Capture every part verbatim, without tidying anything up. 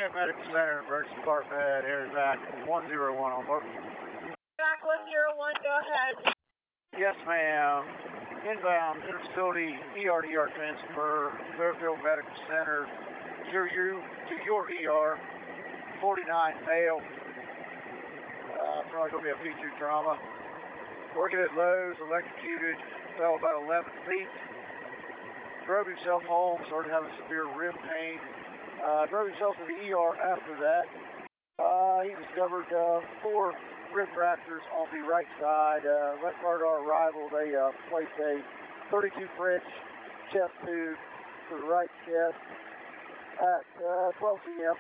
Medical Center, Emergency Department, Air back one zero one on board. Back one zero one, go ahead. Yes, ma'am. Inbound interfacility E R to E R transfer, Fairfield Medical Center, your, your, to your E R, forty-nine male. Uh, probably going to be a featured trauma. Working at Lowe's, electrocuted, fell about eleven feet. Drove himself home, started having severe rib pain. Uh, drove himself to the E R after that. Uh, he discovered uh, four rib fractures on the right side. Uh, right prior to our arrival, they uh, placed a thirty-two French chest tube to the right chest at uh, twelve P M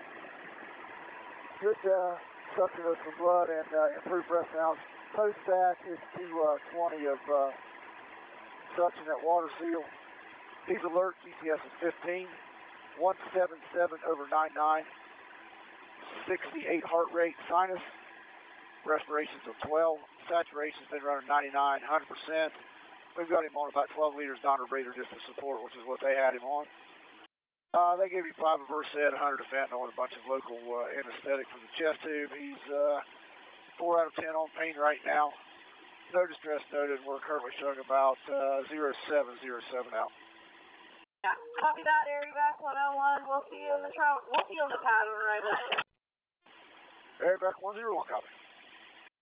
Good uh, suction of some blood and uh, improved breath sounds. Post-back is two twenty of uh, suction at water seal. He's alert, G C S is fifteen, one seventy-seven over ninety-nine, sixty-eight heart rate, sinus, respirations of twelve, saturation's been running ninety-nine, one hundred percent. We've got him on about twelve liters non-rebreather just to support, which is what they had him on. Uh, they gave him five of Versed, one hundred of fentanyl, and a bunch of local uh, anesthetic from the chest tube. He's uh, four out of ten on pain right now. No distress noted. We're currently showing about uh, zero seven zero seven out. Yeah, copy that, area back one oh one. We'll see you in the travel. We'll see you on the pattern right away. Area back one zero one, copy.